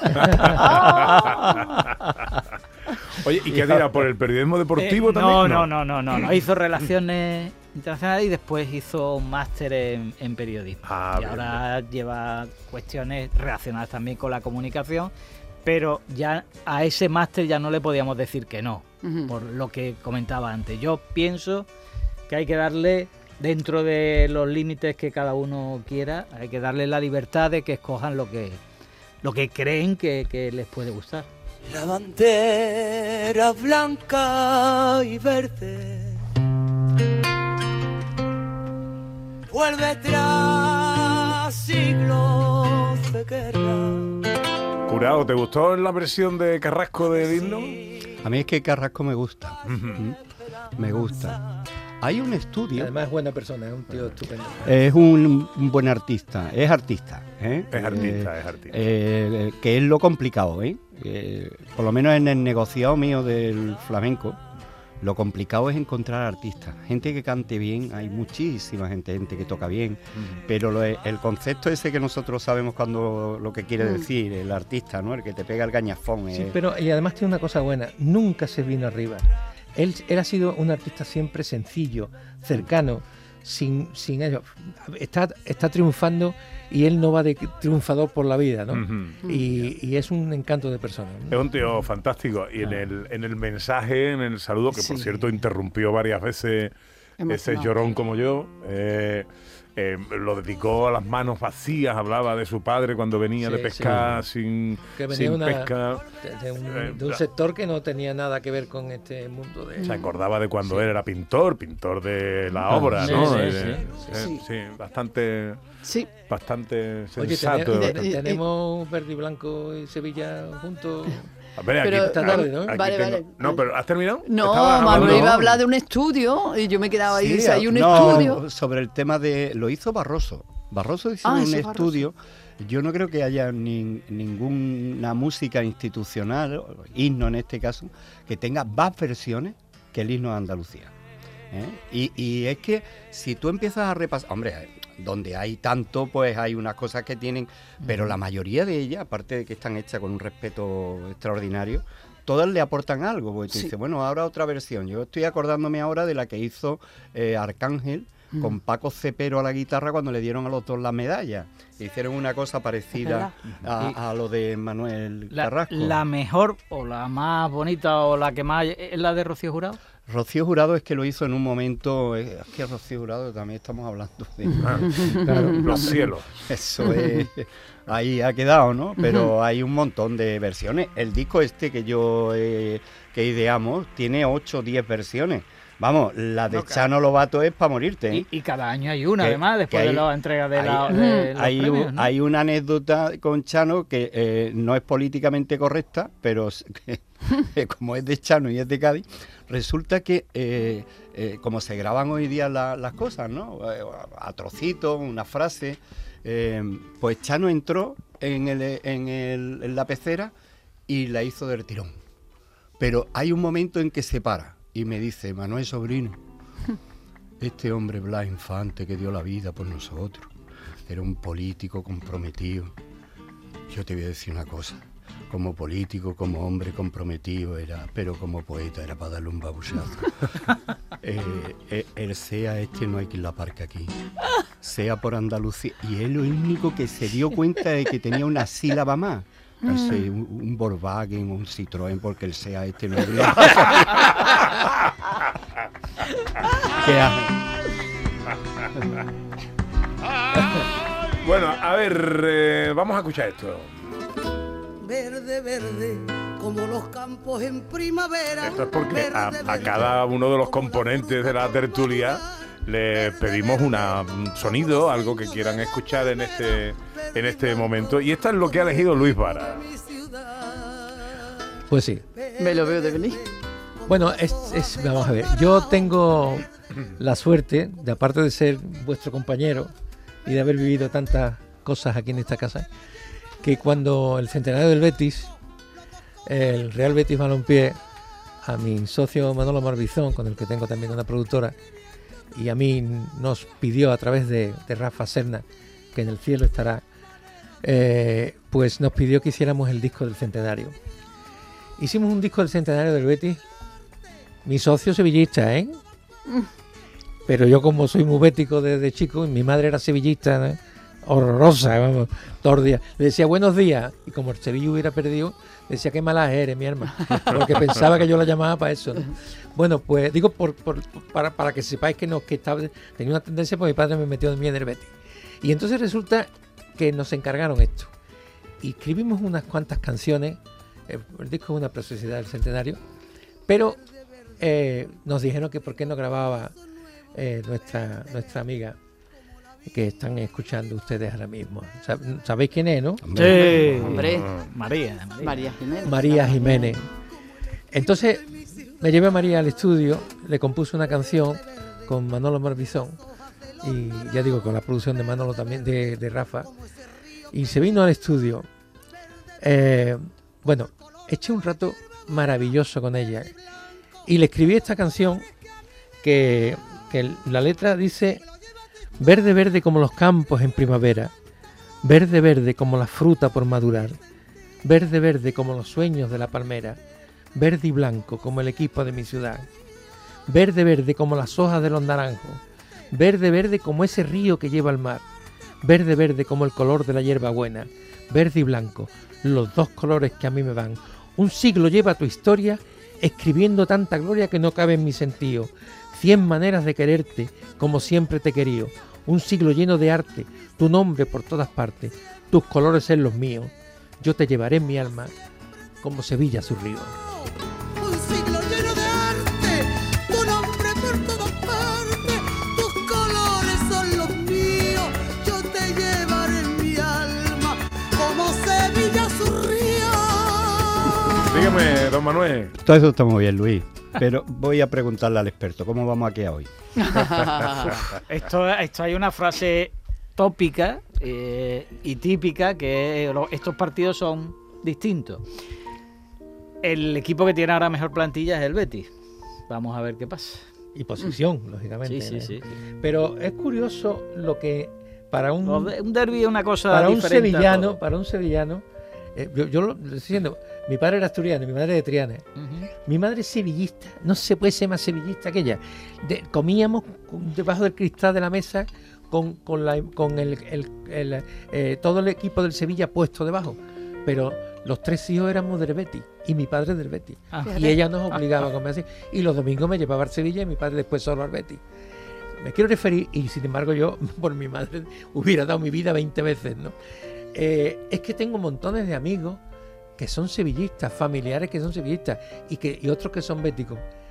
Oye, ¿y qué dirá? ¿Por el periodismo deportivo Eh, también? No, no, no, no, no, no. Hizo relaciones internacionales y después hizo un máster en, en periodismo. Ah, y bien, ahora lleva cuestiones relacionadas también con la comunicación, pero ya a ese máster ya no le podíamos decir que no, Ujú. por lo que comentaba antes. Yo pienso que hay que darle, dentro de los límites que cada uno quiera, hay que darle la libertad de que escojan lo que, lo que creen que, que les puede gustar. La bandera blanca y verde vuelve tras siglos de guerra. Curao, ¿te gustó la versión de Carrasco del himno? A mí es que Carrasco me gusta. Ujú. ¿Mm? Me gusta. Hay un Y estudio. además es buena persona, es un tío estupendo. Es un, un buen artista. Es artista. ¿eh? Es artista, Eh, es artista. eh, que es lo complicado, ¿eh? Eh, por lo menos en el negociado mío del flamenco, lo complicado es encontrar artistas. Gente que cante bien, hay muchísima gente, gente que toca bien, pero lo- el concepto ese que nosotros sabemos cuando lo que quiere Mm. decir el artista, ¿no? El que te pega el gañafón. Sí, eh. pero y además tiene una cosa buena, nunca se vino arriba. Él, él ha sido un artista siempre sencillo, cercano, sin, sin ello. Está, está triunfando y él no va de triunfador por la vida, ¿no? Ujú. y, y es un encanto de persona, ¿no? Es un tío fantástico. Y en el, en el mensaje, en el saludo, que por Sí. cierto interrumpió varias veces ese Emocionado. llorón como yo, eh, eh, lo dedicó a las manos vacías, hablaba de su padre cuando venía Sí, de pescar sin, Que venía sin una- pesca. De, de un, Eh, de un sector que no tenía nada que ver con este mundo de... Se acordaba de cuando Sí. él era pintor, pintor de la Ah, obra, sí, ¿no? sí, Eh, sí, eh, sí. sí, bastante, Sí, bastante Oye, sensato. tene- bastante. te- tenemos Verde y Blanco y Sevilla juntos. A ver, aquí, Pero- Esta tarde, ¿no? aquí Vale, tengo- vale. No, pero ¿has terminado? no, Estabas Manolo hablando- iba a hablar de un estudio y yo me quedaba ahí, Sí, dice, hay un no, estudio. sobre el tema de... Lo hizo Barroso. Barroso hizo Ah, un eso es Barroso. estudio. Yo no creo que haya ni- ninguna música institucional, himno en este caso, que tenga más versiones que el himno de Andalucía. ¿eh? Y, y es que si tú empiezas a repasar... Hombre, donde hay tanto, pues hay unas cosas que tienen... Pero la mayoría de ellas, aparte de que están hechas con un respeto extraordinario, todas le aportan algo. Porque tú Sí. dices, bueno, ahora otra versión. Yo estoy acordándome ahora de la que hizo eh, Arcángel con Paco Cepero a la guitarra cuando le dieron a los dos la medalla. Hicieron una cosa parecida a, a lo de Manuel La, Carrasco. la mejor o la más bonita o la que más es la de Rocío Jurado. Rocío Jurado es que lo hizo en un momento... Es que Rocío Jurado también estamos hablando de... Ah, claro, los cielos. Eso es... Ahí ha quedado, ¿no? Pero hay un montón de versiones. El disco este que yo... eh, que ideamos tiene ocho o diez versiones. Vamos, la de No, claro. Chano Lobato es para morirte. ¿eh? Y, y cada año hay una, Que- además, después que de hay- la entrega de, hay- la, de los Hay, premios, un- ¿no? hay una anécdota con Chano que eh, no es políticamente correcta, pero s- que, eh, como es de Chano y es de Cádiz, resulta que eh, eh, como se graban hoy día la- las cosas, ¿no? Eh, a trocitos, una frase, eh, pues Chano entró en, el, en, el- en la pecera y la hizo del tirón. Pero hay un momento en que se para y me dice, Manuel Sobrino, este hombre Blas Infante que dio la vida por nosotros, era un político comprometido. Yo te voy a decir una cosa, como político, como hombre comprometido era, pero como poeta era para darle un babuchazo. eh, eh, el SEA este no hay quien la aparque aquí. SEA por Andalucía. Y él lo único que se dio cuenta de que tenía una sílaba más. Así, un, un Volkswagen o un Citroën, porque el SEA este no había. ¿Qué hace? Bueno, a ver, eh, vamos a escuchar esto. Verde, verde, como los campos en primavera. Esto es porque a, Verde, a verde, cada uno de los componentes de la tertulia le pedimos una, un sonido, algo que quieran escuchar en este, en este momento. Y esto es lo que ha elegido Luis Vara. mi ciudad. Pues sí. Me lo veo de venir. Bueno, es, es- vamos a ver, yo tengo la suerte, de aparte de ser vuestro compañero y de haber vivido tantas cosas aquí en esta casa, que cuando el centenario del Betis, el Real Betis Balompié, a mi socio Manolo Marbizón, con el que tengo también una productora, y a mí nos pidió a través de, de Rafa Serna, que en el cielo estará, eh, pues nos pidió que hiciéramos el disco del centenario. Hicimos un disco del centenario del Betis. Mi socio sevillista, ¿eh? Pero yo como soy muy bético desde chico, y mi madre era sevillista, ¿no? Horrorosa, vamos, todos los días. Le decía buenos días, y como el Sevilla hubiera perdido, le decía qué mala eres, mi hermano, porque pensaba que yo la llamaba para eso, ¿no? Bueno, pues digo por, por- para, para que sepáis que no, que estaba, tenía una tendencia, porque mi padre me metió en mí en el Betis. Y entonces resulta que nos encargaron esto. Y escribimos unas cuantas canciones, eh, el disco es una preciosidad del centenario, pero eh, nos dijeron que por qué no grababa eh, nuestra, nuestra amiga que están escuchando ustedes ahora mismo. Sab- ¿Sabéis quién es, no? Sí. Hombre. María, María. María Jiménez. María Jiménez. Entonces me llevé a María al estudio, le compuse una canción con Manolo Marbizón y ya digo con la producción de Manolo también, de, de Rafa, y se vino al estudio. Eh, bueno, eché un rato maravilloso con ella y le escribí esta canción que, que la letra dice: verde, verde como los campos en primavera, verde, verde como la fruta por madurar, verde, verde como los sueños de la palmera, verde y blanco como el equipo de mi ciudad, verde, verde como las hojas de los naranjos, verde, verde como ese río que lleva al mar, verde, verde como el color de la hierba buena, verde y blanco, los dos colores que a mí me van. Un siglo lleva tu historia escribiendo tanta gloria que no cabe en mi sentido. Cien maneras de quererte como siempre te he querido. Un siglo lleno de arte, tu nombre por todas partes, tus colores en los míos. Yo te llevaré en mi alma como Sevilla su río. Un siglo lleno de arte, tu nombre por todas partes, tus colores son los míos, yo te llevaré en mi alma como Sevilla su río. Dígame, don Manuel. Todo eso está muy bien, Luis. Pero voy a preguntarle al experto, ¿cómo vamos a quedar hoy? Esto, esto hay una frase tópica eh, y típica que lo- estos partidos son distintos. El equipo que tiene ahora mejor plantilla es el Betis. Vamos a ver qué pasa. Y posición, lógicamente. Sí, sí, ¿eh? sí. Pero es curioso lo que para un, Lo de- Un derbi es una cosa para un diferente a sevillano, todo. para un sevillano, eh, yo, yo lo lo estoy diciendo, mi padre era asturiano y mi madre de Triana. Ujú. Mi madre es sevillista, no se puede ser más sevillista que ella. De- comíamos con- debajo del cristal de la mesa con, con, la, con el, el- el, eh, todo el equipo del Sevilla puesto debajo. Pero los tres hijos éramos del Betis y mi padre del Betis. Ah. Y ella nos obligaba a comer así. Y los domingos me llevaba al Sevilla y mi padre después solo al Betis. Me quiero referir, y sin embargo yo por mi madre hubiera dado mi vida veinte veces, ¿no? Eh, es que tengo montones de amigos que son sevillistas, familiares que son sevillistas y, que, y otros que son béticos.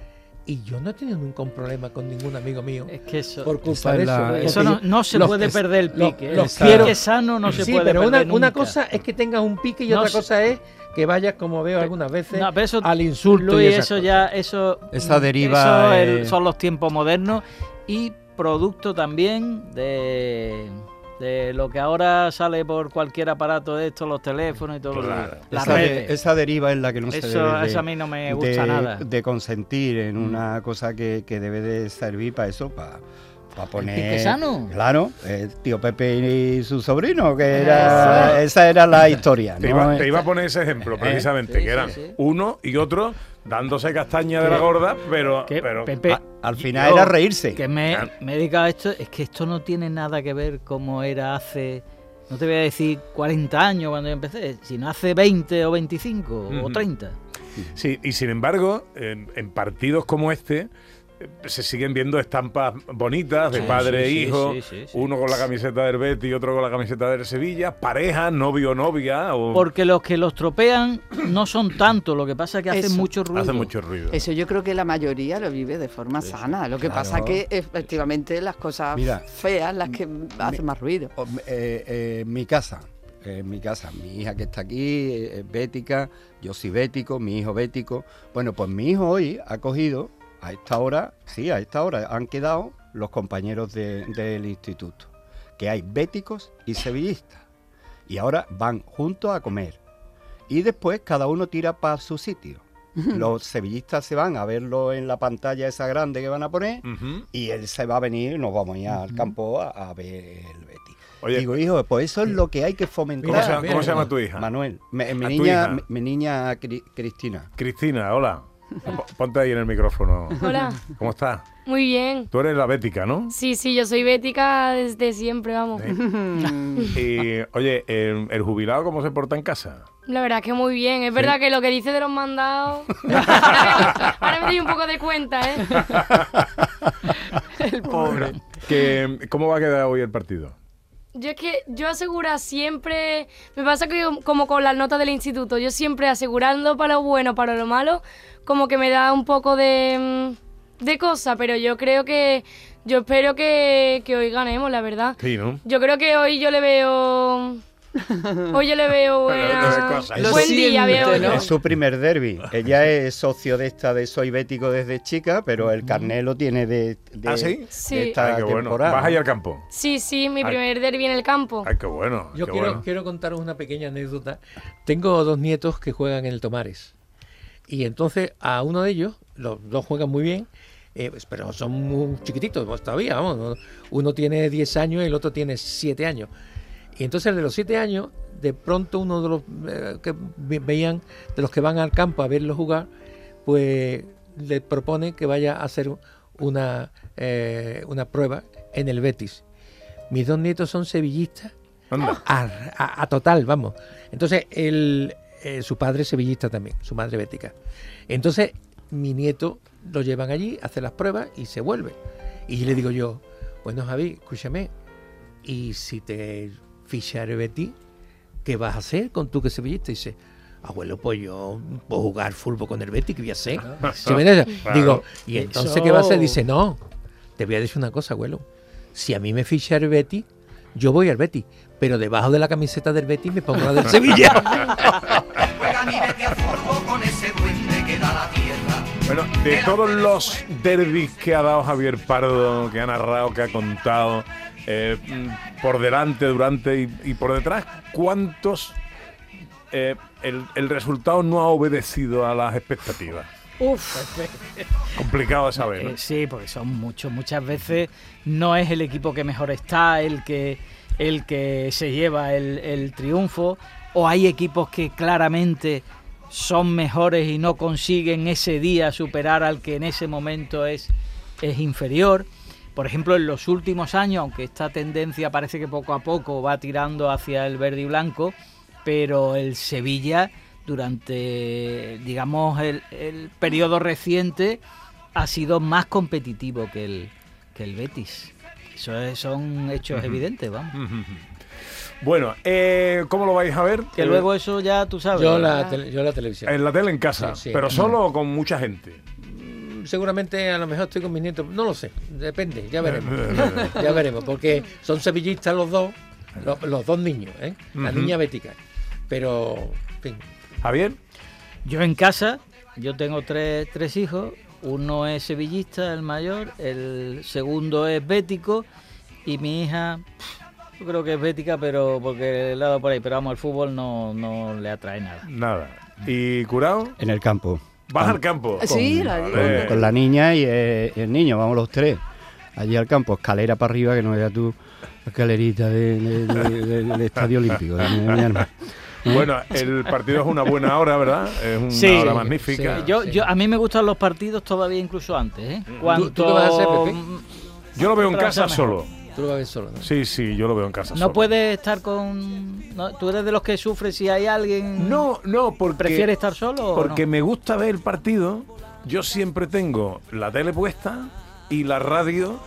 Y yo no he tenido nunca un problema con ningún amigo mío Es que eso, por culpa esa de es eso. la- ¿eh? eso no, no se Los- puede perder el los- pique. los el quiero- pique sano no se sí, puede pero perder una, una nunca. cosa es que tengas un pique y No otra sé. cosa es que vayas, como veo algunas veces, No, pero eso, al insulto Luis, y esas eso cosas. ya, eso, Esa mm, deriva, eso el- eh, son los tiempos modernos y producto también de, de lo que ahora sale por cualquier aparato de estos, los teléfonos y todo Claro. lo que las esa, de- redes. esa deriva es la que no se Eso, debe de, eso a mí no me gusta de- nada. de consentir en una cosa que, que debe de servir para eso, para poner... pique sano. Claro, eh, tío Pepe y su sobrino, que era, esa era la historia. Te, ¿no? iba, te iba a poner ese ejemplo, precisamente, sí, que eran sí, sí. uno y otro dándose castaña de Que- la gorda, pero... Que pero Pepe, A- al final yo, era reírse. que me, Claro. me he dedicado a esto, es que esto no tiene nada que ver como era hace, no te voy a decir cuarenta años cuando yo empecé, sino hace veinte o veinticinco o Ujú. treinta. Sí, y sin embargo, en, en partidos como este, eh, se siguen viendo estampas bonitas de Sí, padre e sí, sí, hijo, sí, sí, sí. uno con la camiseta del Betis y otro con la camiseta del Sevilla, pareja, novio o novia, o Porque los que los tropean no son tantos, lo que pasa es que hacen Eso. mucho ruido. hace mucho ruido. Eso yo creo que la mayoría lo vive de forma sana. Lo que Claro. pasa que efectivamente las cosas Mira, feas las que hacen más ruido. O- eh, eh, en mi casa, en mi casa, mi hija que está aquí eh, es bética, yo soy bético, mi hijo bético. Bueno, pues mi hijo hoy ha cogido, a esta hora, sí, a esta hora han quedado los compañeros de- del instituto, que hay béticos y sevillistas. Y ahora van juntos a comer. Y después cada uno tira para su sitio. Los sevillistas se van a verlo en la pantalla esa grande que van a poner. Ujú. Y él se va a venir, nos vamos a ir al campo a, a ver el Betis. Oye, Digo, hijo, pues eso es lo que hay que fomentar. ¿cómo, se, llama- mira, cómo se llama mira. tu hija? Manuel, me- mi, ¿A tu niña, hija? mi, mi niña Cri- Cristina. Cristina, hola. P- Ponte ahí en el micrófono. Hola, ¿Cómo estás? muy bien. Tú eres la bética, ¿no? Sí, sí, yo soy bética desde siempre, vamos. Y, oye, el, el jubilado, ¿cómo se porta en casa? La verdad que muy bien. Es verdad que lo que dice de los mandados... ahora, me, ahora me doy un poco de cuenta, ¿eh? El pobre. Que, ¿Cómo va a quedar hoy el partido? Yo es que yo aseguro siempre... Me pasa que como con las notas del instituto, yo siempre asegurando para lo bueno, para lo malo, como que me da un poco de, mm, de cosa, pero yo creo que... Yo espero que, que hoy ganemos, la verdad. Sí, ¿no? Yo creo que hoy yo le veo... Hoy yo le veo buena... cosas. Lo buen día, siento, veo ¿no? yo. Es su primer derbi. Ella es socio de esta de Soy Bético desde chica, pero el carnet lo tiene de, de- ¿Ah, sí? Sí. de esta Ay, qué bueno. temporada. ¿Vas ahí al campo? Sí, sí, mi Ay. primer derbi en el campo. Ay, qué bueno. Yo qué quiero, bueno. quiero contaros una pequeña anécdota. Tengo dos nietos que juegan en el Tomares. Y entonces a uno de ellos, los dos juegan muy bien, eh, pues, pero son muy chiquititos pues, todavía, vamos. ¿no? Uno tiene diez años y el otro tiene siete años. Y entonces el de los siete años, de pronto uno de los eh, que ve- veían, de los que van al campo a verlo jugar, pues le propone que vaya a hacer una, eh, una prueba en el Betis. Mis dos nietos son sevillistas Anda. a, a- a total, vamos. Entonces, el, eh, su padre es sevillista también, su madre bética. Entonces, mi nieto lo llevan allí, hace las pruebas y se vuelve. Y le digo yo, bueno, Javi, escúchame, ¿y si te ficha el Betis, qué vas a hacer con tú que es sevillista? Y dice, abuelo, pues yo puedo jugar fútbol con el Betis, ¿qué voy a hacer? ¿Sí me entiendes? Claro. Digo, ¿y entonces Eso- qué va a hacer? Dice, no, te voy a decir una cosa, abuelo. Si a mí me ficha el Betis, yo voy al Betis, pero debajo de la camiseta del Betis me pongo la del Sevilla. Juegan y vete a fútbol con ese duende que da la tierra. Bueno, de todos los derbis que ha dado Javier Pardo, que ha narrado, que ha contado, eh, mm, por delante, durante y, y por detrás, ¿cuántos eh, el, el resultado no ha obedecido a las expectativas? Uf. Complicado de saber, ¿no? Eh, sí, porque son muchos. Muchas veces no es el equipo que mejor está el que, el que se lleva el, el triunfo, o hay equipos que claramente son mejores y no consiguen ese día superar al que en ese momento es, es inferior. Por ejemplo, en los últimos años, aunque esta tendencia parece que poco a poco va tirando hacia el verde y blanco, pero el Sevilla durante, digamos, el, el periodo reciente ha sido más competitivo que el, que el Betis. Eso es- son hechos evidentes, vamos. Bueno, eh, ¿cómo lo vais a ver? Que Eh, luego eso ya tú sabes. Yo la, tele- yo la televisión. En la tele en casa, Sí, sí. pero solo o con mucha gente. seguramente a lo mejor estoy con mis nietos, no lo sé, depende, ya veremos. Ya veremos, porque son sevillistas los dos, los, los dos niños, ¿eh? La Ujú. niña bética. Pero, en fin. Javier, Yo en casa, yo tengo tres, tres hijos, uno es sevillista, el mayor, el segundo es bético y mi hija, yo creo que es bética, pero porque le ha dado por ahí, pero vamos, el fútbol no, no le atrae nada. nada. ¿Y Curao? En el campo. ¿Vas al campo? Sí, la Vale. Con, con la niña y eh, el niño, vamos los tres. Allí al campo, escalera para arriba, que no veas tú, escalerita de- de- de- de- del Estadio Olímpico. de mi- de mi hermano. Bueno, el partido es una buena hora, ¿verdad? Es una Sí. hora Sí, magnífica. sí. Yo, yo, a mí me gustan los partidos todavía incluso antes, ¿eh? ¿Tú- tú qué vas a hacer, Pepe? Yo lo veo en Otra casa cosa mejor. solo. Tú lo vas a ver solo, ¿no? Sí, sí, yo lo veo en casa No solo. puedes estar con... no, ¿Tú eres de los que sufre si hay alguien... No, no, porque... ¿Prefieres estar solo o Porque no? me gusta ver el partido. Yo siempre tengo la tele puesta y la radio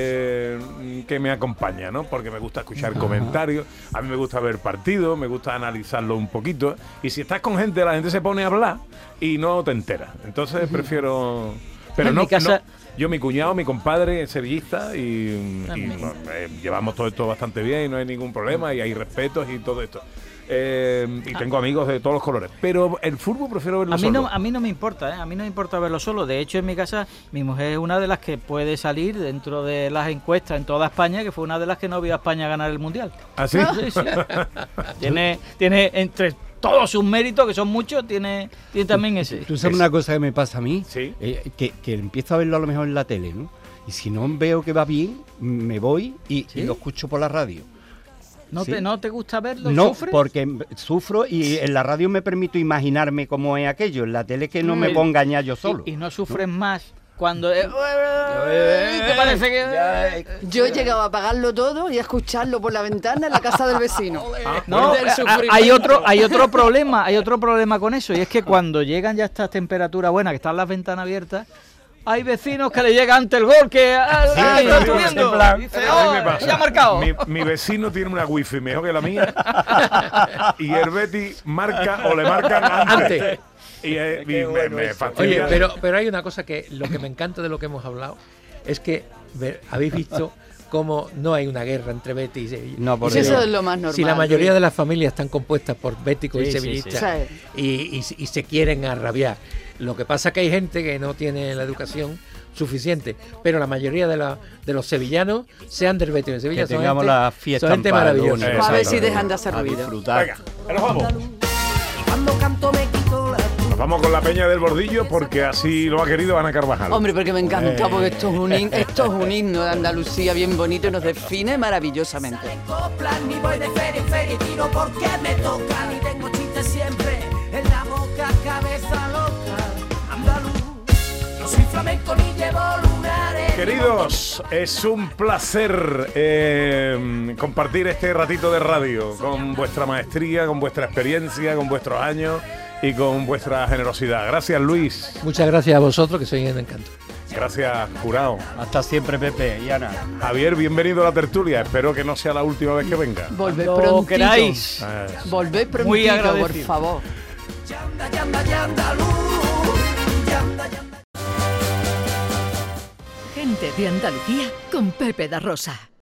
eh, que me acompaña, ¿no? Porque me gusta escuchar comentarios, a mí me gusta ver partidos, me gusta analizarlo un poquito. Y si estás con gente, la gente se pone a hablar y no te enteras. Entonces prefiero... Pero En no, mi casa- no- yo, mi cuñado, mi compadre es sevillista y, Ah, y, mira. bueno, eh, llevamos todo esto bastante bien y no hay ningún problema y hay respetos y todo esto. Eh, y tengo amigos de todos los colores. Pero el fútbol prefiero verlo A mí, solo. no, a mí no me importa, ¿eh? A mí no me importa verlo solo. De hecho, en mi casa, mi mujer es una de las que puede salir dentro de las encuestas en toda España, que fue una de las que no vio a España ganar el Mundial. ¿Ah, sí? Sí, sí. tiene, tiene entre todos sus méritos, que son muchos, tiene, tiene también ese. ¿Tú sabes una cosa que me pasa a mí? Sí. Eh, que, que empiezo a verlo a lo mejor en la tele, ¿no? Y si no veo que va bien, me voy y, ¿Sí? y lo escucho por la radio. ¿No, Sí. te, ¿No te gusta verlo? No, ¿Sufres? porque sufro y en la radio me permito imaginarme cómo es aquello. En la tele que no me Mm. ponga a engañar yo solo. Y, y no sufres más cuando... eh, ¿Te parece que...? Yo he llegado a apagarlo todo y a escucharlo por la ventana en la casa del vecino. No, Del a- a- sufrimiento. hay otro, hay otro problema, hay otro problema con eso, y es que cuando llegan ya estas temperaturas buenas, que están las ventanas abiertas, hay vecinos que le llega antes el gol, que ah, Sí, ah, pero está digo, subiendo. en plan, Dice, a mí "Oh, me pasa. ya ha marcado". Mi, mi vecino tiene una wifi mejor que la mía y el Betty marca o le marcan antes. Antes. Y, eh, y me, me fastidia. Oye, pero, pero hay una cosa que lo que me encanta de lo que hemos hablado es que ver, habéis visto cómo no hay una guerra entre Betis y Sevilla. No, por Y eso Dios. es lo más normal. Si la mayoría de las familias están compuestas por béticos Sí, y sí, sevillistas sí. Y, y- y se quieren arrabiar. Lo que pasa es que hay gente que no tiene la educación suficiente, pero la mayoría de, la- de los sevillanos, sean del Betis o de Sevilla, Que son tengamos gente, la fiesta son gente en paz, maravillosa. Luni. A ver si Exacto. dejan de hacer A ruido. disfrutar. Venga, ya nos vamos. Cuando canto me quito la Nos vamos con la Peña del Bordillo porque así lo ha querido Ana Carvajal. Hombre, porque me encanta, Eh. porque esto es, un hin- esto es un himno de Andalucía bien bonito y nos define maravillosamente. coplas, ni voy de feria en feria y tiro porque me toca. Ni tengo chistes siempre en la boca, cabeza loca. Andaluz, no soy flamenco ni llevo lunares. Queridos, es un placer eh, compartir este ratito de radio con vuestra maestría, con vuestra experiencia, con vuestros años y con vuestra generosidad. Gracias, Luis. Muchas gracias a vosotros, que sois un encanto. Gracias, Jurado. Hasta siempre, Pepe y Ana. Javier, bienvenido a la tertulia. Espero que no sea la última vez que venga. Volver Lo prontito. queráis. Eh, Volver Muy prontito, por agradecido. favor. Yanda, yanda, yanda, luz. Yanda, yanda. Gente de Andalucía con Pepe da Rosa.